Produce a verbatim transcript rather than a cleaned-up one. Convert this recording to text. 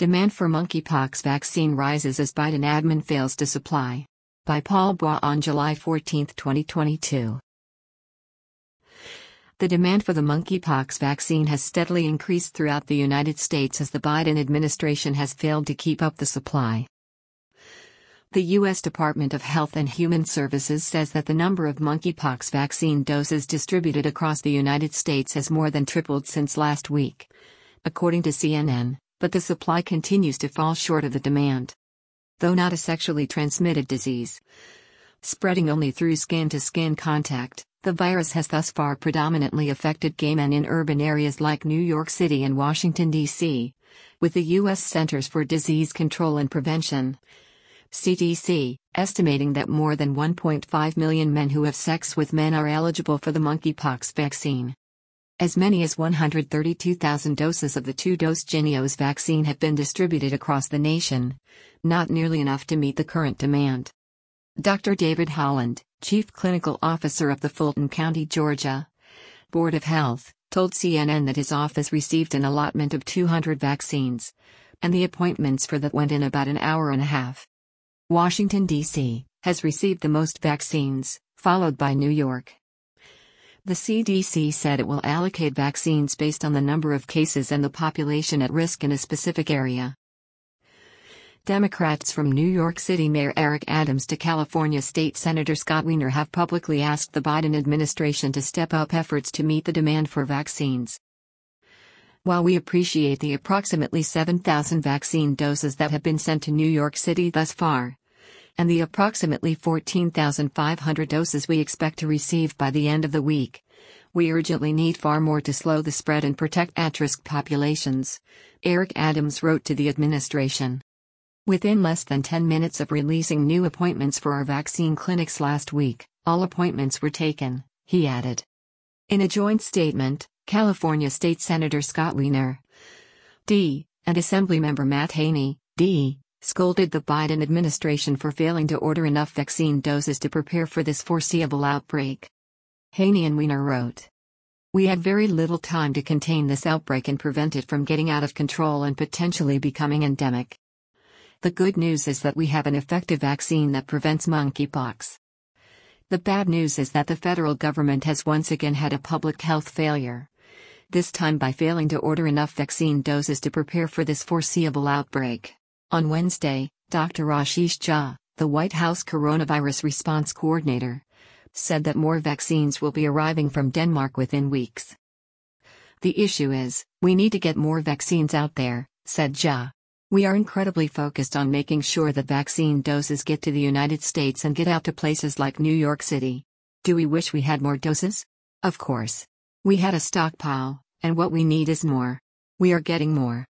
Demand for monkeypox vaccine rises as Biden admin fails to supply. By Paul Bois on July fourteenth, twenty twenty-two. The demand for the monkeypox vaccine has steadily increased throughout the United States as the Biden administration has failed to keep up the supply. The U S Department of Health and Human Services says that the number of monkeypox vaccine doses distributed across the United States has more than tripled since last week, according to C N N, but the supply continues to fall short of the demand. Though not a sexually transmitted disease, spreading only through skin-to-skin contact, the virus has thus far predominantly affected gay men in urban areas like New York City and Washington, D C, with the U S Centers for Disease Control and Prevention, C D C, estimating that more than one point five million men who have sex with men are eligible for the monkeypox vaccine. As many as one hundred thirty-two thousand doses of the two-dose Jynneos vaccine have been distributed across the nation, not nearly enough to meet the current demand. Doctor David Holland, Chief Clinical Officer of the Fulton County, Georgia Board of Health, told C N N that his office received an allotment of two hundred vaccines, and the appointments for that went in about an hour and a half. Washington, D C, has received the most vaccines, followed by New York. The C D C said it will allocate vaccines based on the number of cases and the population at risk in a specific area. Democrats from New York City Mayor Eric Adams to California State Senator Scott Wiener have publicly asked the Biden administration to step up efforts to meet the demand for vaccines. While we appreciate the approximately seven thousand vaccine doses that have been sent to New York City thus far, and the approximately fourteen thousand five hundred doses we expect to receive by the end of the week, we urgently need far more to slow the spread and protect at-risk populations, Eric Adams wrote to the administration. Within less than ten minutes of releasing new appointments for our vaccine clinics last week, all appointments were taken, he added. In a joint statement, California State Senator Scott Wiener, D, and Assemblymember Matt Haney, D, scolded the Biden administration for failing to order enough vaccine doses to prepare for this foreseeable outbreak. Haney and Wiener wrote, "We had very little time to contain this outbreak and prevent it from getting out of control and potentially becoming endemic. The good news is that we have an effective vaccine that prevents monkeypox. The bad news is that the federal government has once again had a public health failure, this time by failing to order enough vaccine doses to prepare for this foreseeable outbreak." On Wednesday, Doctor Ashish Jha, the White House coronavirus response coordinator, said that more vaccines will be arriving from Denmark within weeks. "The issue is, we need to get more vaccines out there," said Jha. "We are incredibly focused on making sure that vaccine doses get to the United States and get out to places like New York City. Do we wish we had more doses? Of course. We had a stockpile, and what we need is more. We are getting more."